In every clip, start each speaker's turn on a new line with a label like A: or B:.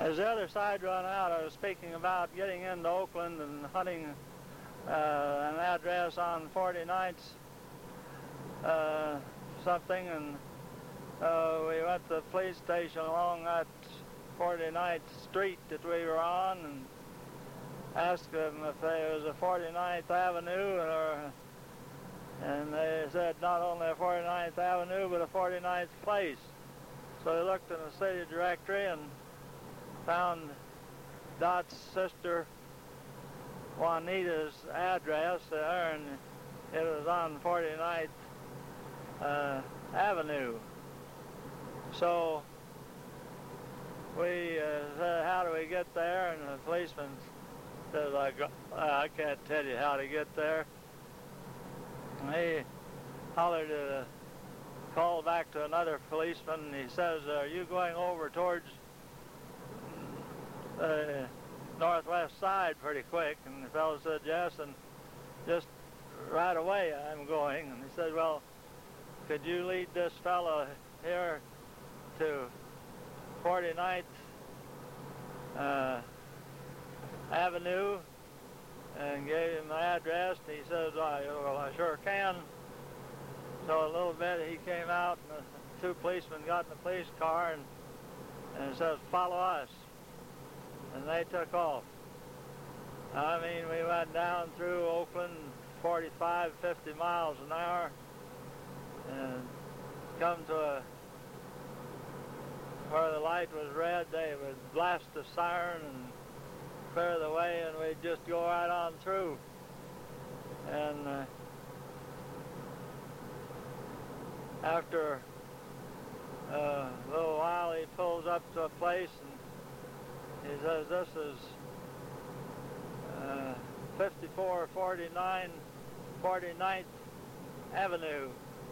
A: As the other side run out, I was speaking about getting into Oakland and hunting an address on 49th something, and we went to the police station along that 49th Street that we were on and asked them if there was a 49th Avenue, and they said not only a 49th Avenue but a 49th place. So we looked in the city directory and found Dot's sister Juanita's address there, and it was on 49th Avenue. So we said, how do we get there? And the policeman says, I can't tell you how to get there. And he hollered at a call back to another policeman, and he says, are you going over towards the northwest side pretty quick? And the fellow said, yes, and just right away I'm going. And he said, well, could you lead this fellow here to 49th Avenue? And gave him the address, and he says, well, I sure can. So a little bit he came out, and the two policemen got in the police car and says, follow us. And they took off. I mean, we went down through Oakland 45, 50 miles an hour and come to where the light was red. They would blast the siren and clear the way, and we'd just go right on through. And after a little while, he pulls up to a place, and he says, this is 5449 49th Avenue.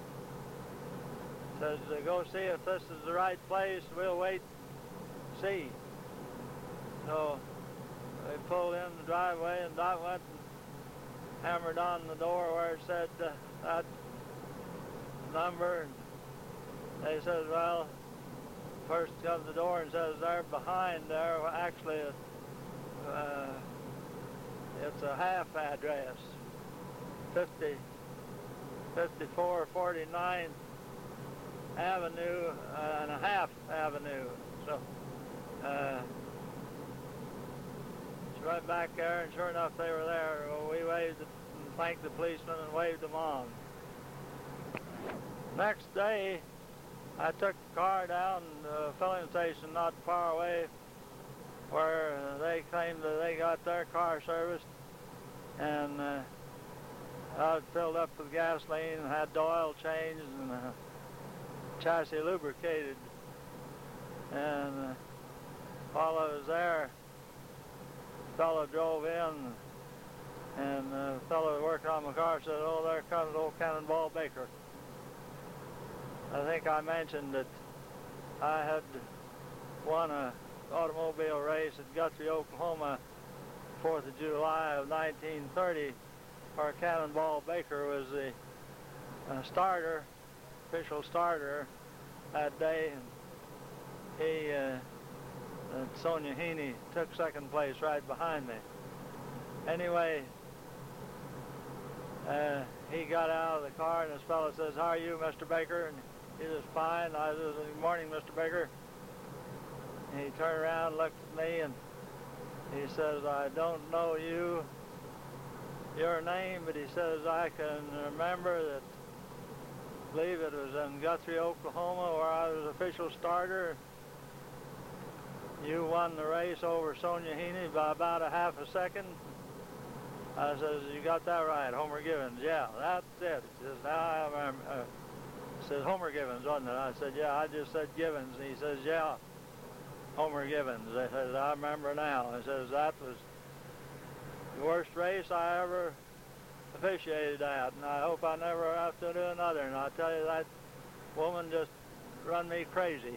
A: Says, go see if this is the right place. We'll wait, see. So they pulled in the driveway, and Dot went and hammered on the door where it said that number. And they said, well, first comes the door and says, there behind there, well, actually, it's a half address, 5449 Avenue and a half avenue. So it's right back there, and sure enough, they were there. Well, we waved and thanked the policeman and waved them on. Next day, I took the car down to a filling station not far away, where they claimed that they got their car serviced, and I was filled up with gasoline and had the oil changed and chassis lubricated. And while I was there, the fellow drove in, and the fellow working on my car said, oh, there comes old Cannonball Baker. I think I mentioned that I had won an automobile race at Guthrie, Oklahoma, 4th of July of 1930, where Cannonball Baker was the starter, official starter that day. And he, Sonia Heaney, took second place right behind me. Anyway, he got out of the car, and this fellow says, how are you, Mr. Baker? And he says, fine. I says, good morning, Mr. Baker. And he turned around, looked at me, and he says, I don't know your name, but he says, I can remember that, I believe it was in Guthrie, Oklahoma, where I was official starter. You won the race over Sonia Heaney by about a half a second. I says, you got that right, Homer Givens. Yeah, that's it. He says, now I remember. He says, Homer Givens, wasn't it? I said, yeah, I just said Givens. And he says, yeah, Homer Givens. I says, I remember now. He says, that was the worst race I ever officiated at, and I hope I never have to do another. And I tell you, that woman just run me crazy.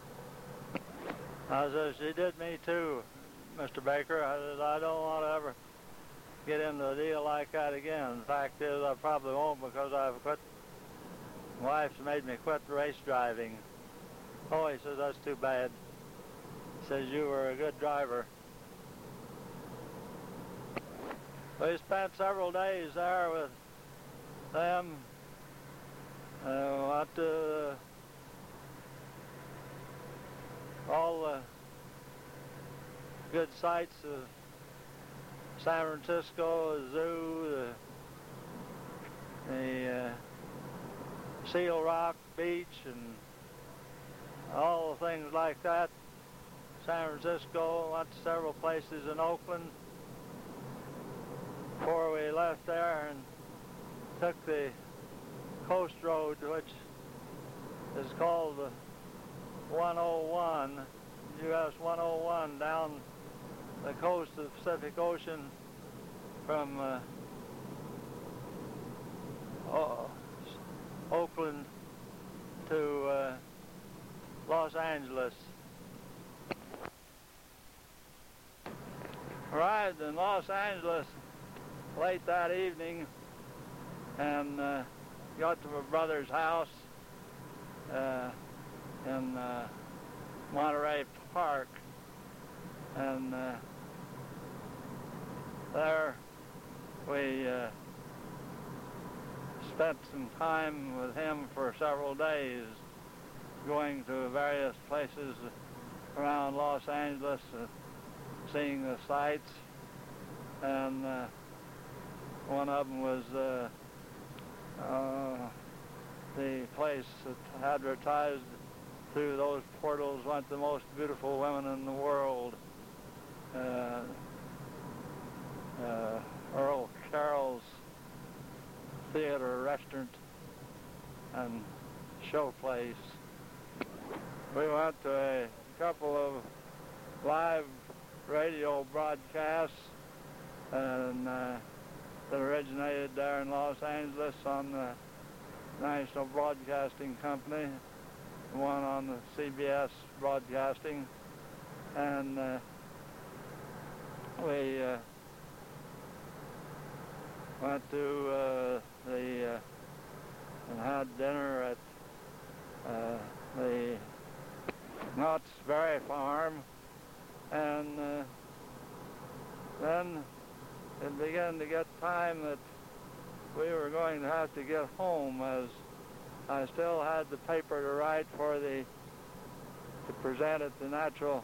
A: I says, she did me too, Mr. Baker. I says, I don't want to ever get into a deal like that again. The fact is, I probably won't, because I've quit. My wife's made me quit race driving. Oh, he says, that's too bad. says you were a good driver. We spent several days there with them. Went to all the good sights of San Francisco, the zoo, the Seal Rock Beach, and all the things like that. San Francisco, went to several places in Oakland before we left there, and took the coast road, which is called the 101, US 101, down the coast of the Pacific Ocean from Oakland to Los Angeles. Arrived in Los Angeles late that evening and got to my brother's house in Monterey Park, and there we spent some time with him for several days, going to various places around Los Angeles, seeing the sights, and one of them was the place that advertised through those portals went the most beautiful women in the world, Earl Carroll's Theater, Restaurant, and Show Place. We went to a couple of live radio broadcasts and that originated there in Los Angeles on the National Broadcasting Company, one on the CBS Broadcasting, and we went to and had dinner at the Knott's Berry Farm, and then it began to get time that we were going to have to get home, as I still had the paper to write for to present at the Natural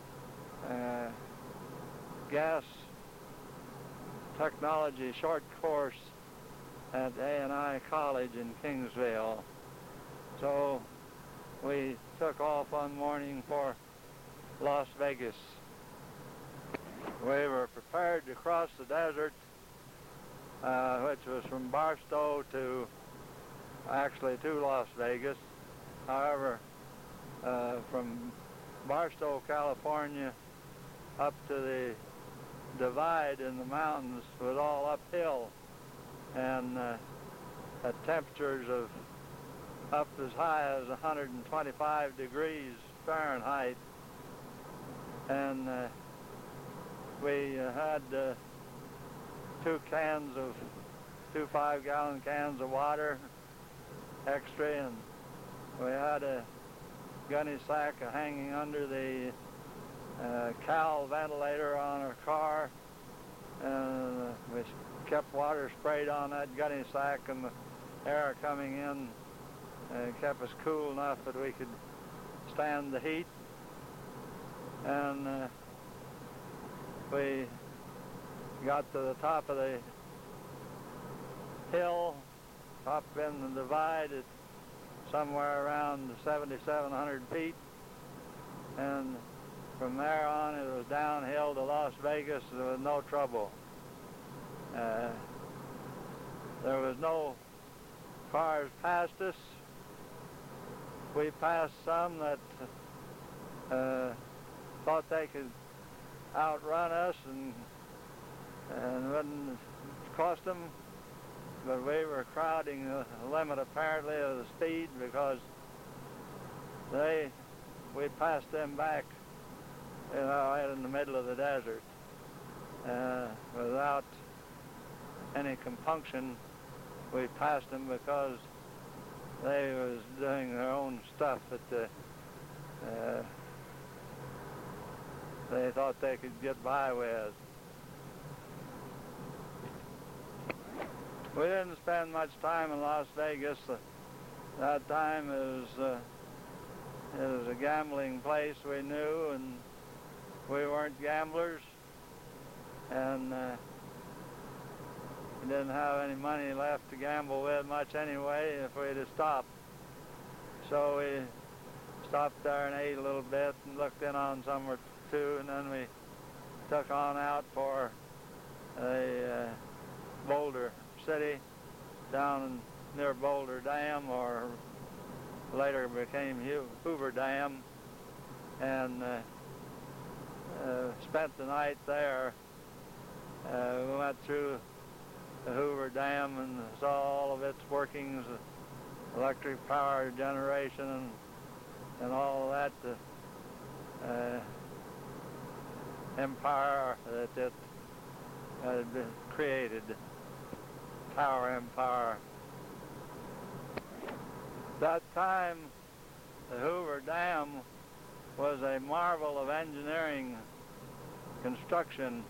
A: Gas Technology short course at A&I College in Kingsville. So we took off one morning for Las Vegas. We were prepared to cross the desert, which was from Barstow to Las Vegas. However, from Barstow, California, up to the divide in the mountains was all uphill, and at temperatures of up as high as 125 degrees Fahrenheit, and we had two 5-gallon cans of water extra, and we had a gunny sack hanging under the cowl ventilator on our car, and we kept water sprayed on that gunny sack, and the air coming in kept us cool enough that we could stand the heat. And we got to the top of the hill, up in the divide at somewhere around 7,700 feet, and from there on it was downhill to Las Vegas. There was no trouble. There was no cars past us. We passed some that thought they could outrun us and wouldn't cost them, but we were crowding the limit apparently of the speed, because we passed them back, right in the middle of the desert, without any compunction. We passed them because they was doing their own stuff at the they thought they could get by with. We didn't spend much time in Las Vegas. That time it was a gambling place we knew, and we weren't gamblers, and we didn't have any money left to gamble with much anyway if we'd have stopped. So we stopped there and ate a little bit and looked in on some or two, and then we took on out for a Boulder City down near Boulder Dam, or later became Hoover Dam, and spent the night there. We went through the Hoover Dam and saw all of its workings, electric power generation and all of that empire that it had been created, power empire. That time, the Hoover Dam was a marvel of engineering construction,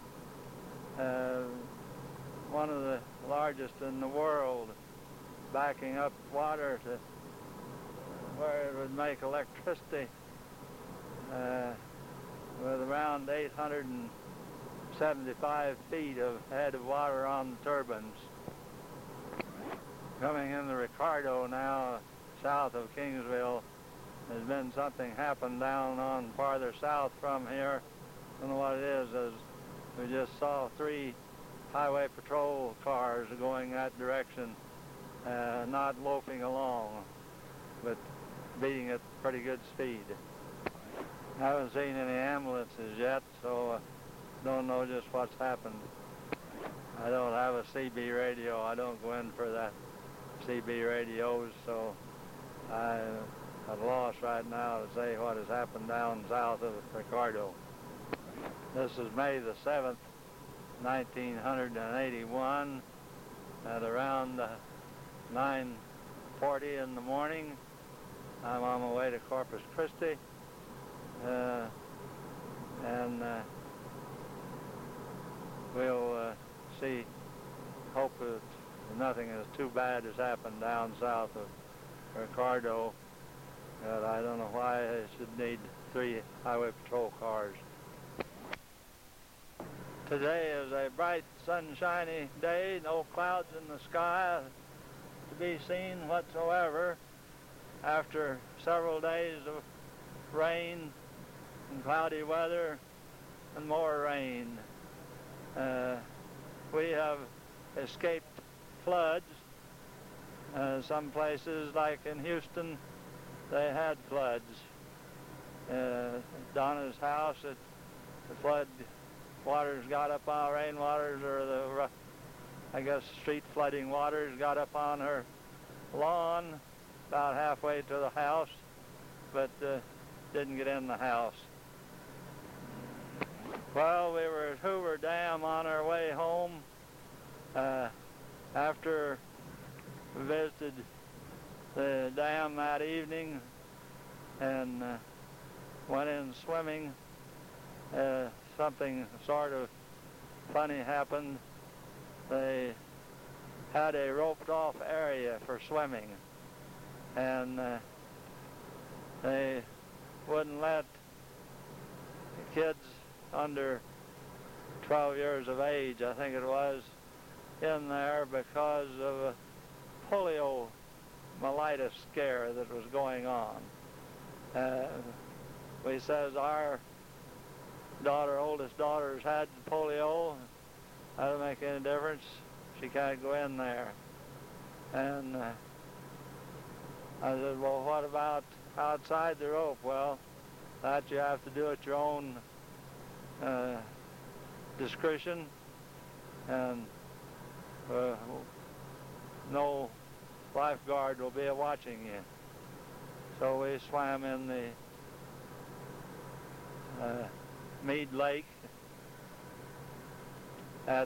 A: one of the largest in the world, backing up water to where it would make electricity with around 875 feet of head of water on the turbines. Coming in the Ricardo now, south of Kingsville, there's been something happen down on farther south from here. I don't know what it is, as we just saw 3 highway patrol cars going that direction, not loafing along, but beating at pretty good speed. I haven't seen any ambulances yet, so don't know just what's happened. I don't have a CB radio. I don't go in for that CB radios, so I'm at a loss right now to say what has happened down south of Ricardo. This is May the 7th, 1981, at around 9:40 in the morning. I'm on my way to Corpus Christi, and we'll hope that nothing as too bad has happened down south of Ricardo. But I don't know why I should need 3 highway patrol cars. Today is a bright, sunshiny day, no clouds in the sky to be seen whatsoever after several days of rain and cloudy weather and more rain. We have escaped floods. Some places, like in Houston, they had floods. Donna's house, the flood waters got up on rainwaters, or the, I guess, street flooding waters got up on her lawn about halfway to the house, but didn't get in the house. Well, we were at Hoover Dam on our way home after we visited the dam that evening and went in swimming. Something sort of funny happened. They had a roped off area for swimming, and they wouldn't let kids under 12 years of age, I think it was, in there because of a poliomyelitis scare that was going on. We says our oldest daughter's had polio. That don't make any difference. She can't go in there. And I said, well, what about outside the rope? Well, that you have to do at your own discretion, and no lifeguard will be watching you. So we swam in the Mead Lake at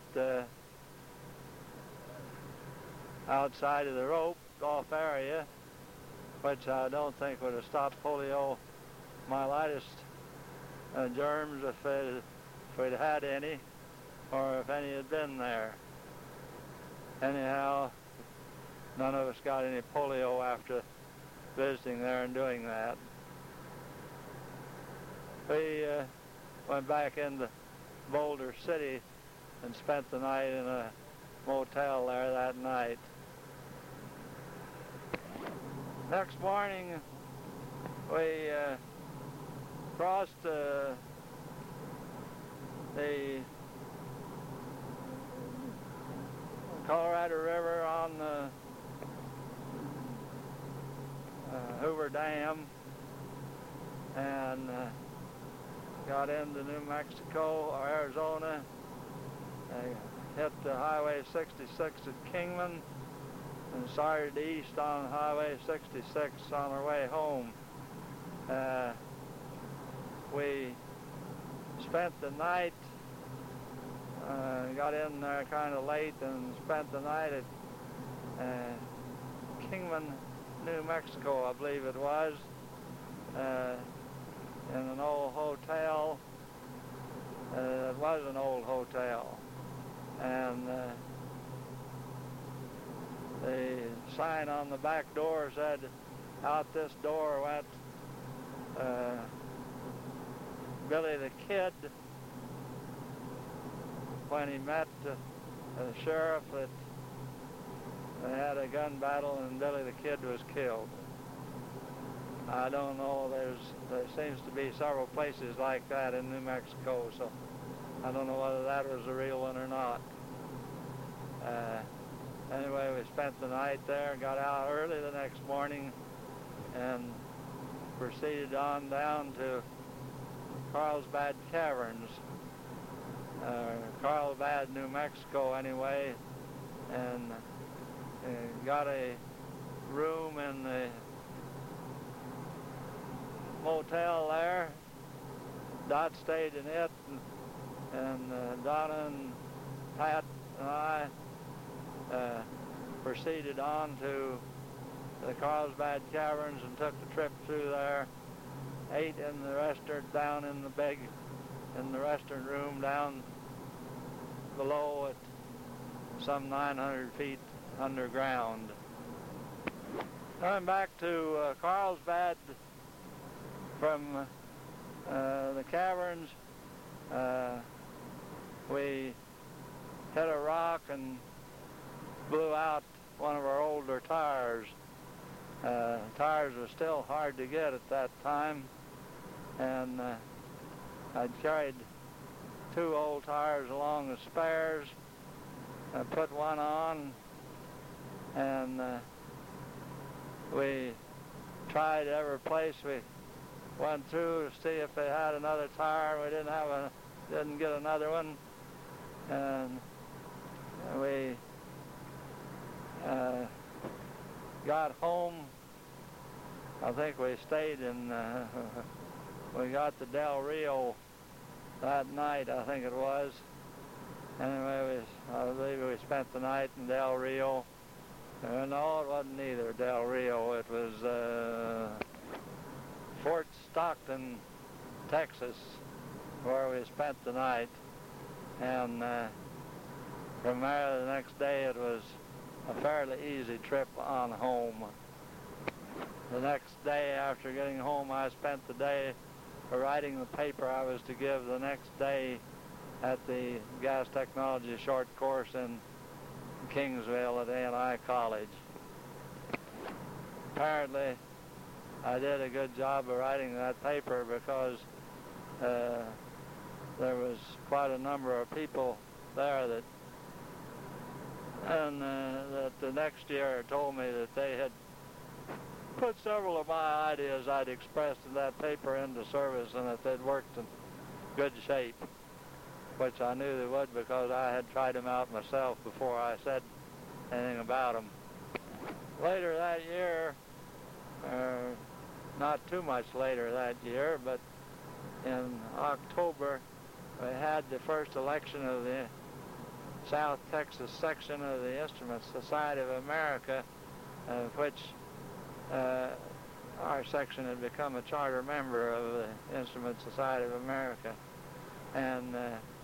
A: outside of the roped off area, which I don't think would have stopped poliomyelitis germs if we'd had any, or if any had been there. Anyhow, none of us got any polio after visiting there and doing that. We went back into Boulder City and spent the night in a motel there that night. Next morning, we crossed the Colorado River on the Hoover Dam and got into New Mexico or Arizona. Hit the Highway 66 at Kingman and started east on Highway 66 on our way home. We spent the night, got in there kind of late and spent the night at Kingman, New Mexico, I believe it was, in an old hotel. It was an old hotel. And the sign on the back door said, out this door went Billy the Kid when he met the sheriff that they had a gun battle and Billy the Kid was killed. I don't know, there seems to be several places like that in New Mexico, so I don't know whether that was the real one or not. Anyway, we spent the night there, got out early the next morning, and proceeded on down to Carlsbad Caverns, Carlsbad, New Mexico anyway, and got a room in the motel there. Dot stayed in it, and Donna and Pat and I proceeded on to the Carlsbad Caverns and took the trip through there. Ate in the restaurant down in the restaurant room down below at some 900 feet underground. Coming back to Carlsbad from the caverns, we hit a rock and blew out one of our older tires. Tires were still hard to get at that time, and I'd carried 2 old tires along the spares. I put one on, and we tried every place we went through to see if they had another tire. We didn't get another one, and we got home. I think we stayed in, we got to Del Rio that night, I think it was. Anyway, I believe we spent the night in Del Rio. No, it wasn't either Del Rio. It was Fort Stockton, Texas, where we spent the night. And from there, the next day, it was a fairly easy trip on home. The next day after getting home, I spent the day writing the paper I was to give the next day at the Gas Technology short course in Kingsville at A&I College. Apparently, I did a good job of writing that paper because there was quite a number of people there that the next year told me that they had put several of my ideas I'd expressed in that paper into service and that they'd worked in good shape, which I knew they would because I had tried them out myself before I said anything about them. Later that year, not too much later that year, but in October, we had the first election of the South Texas section of the Instrument Society of America, which our section had become a charter member of the Instrument Society of America, and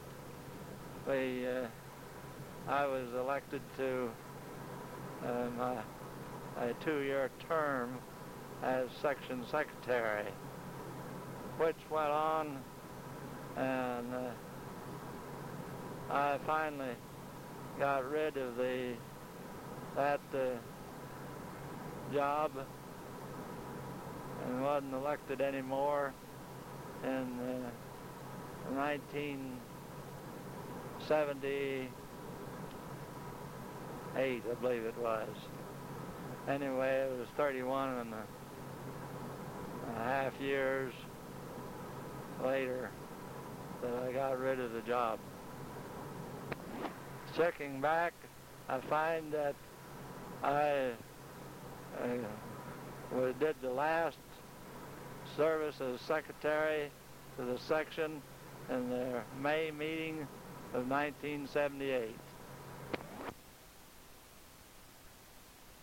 A: I was elected to a 2-year term as section secretary, which went on, and I finally got rid of that job and wasn't elected anymore in 1978, I believe it was. Anyway, it was 31 and a half years later that I got rid of the job. Checking back, I find that I did the last service as secretary to the section in the May meeting of 1978.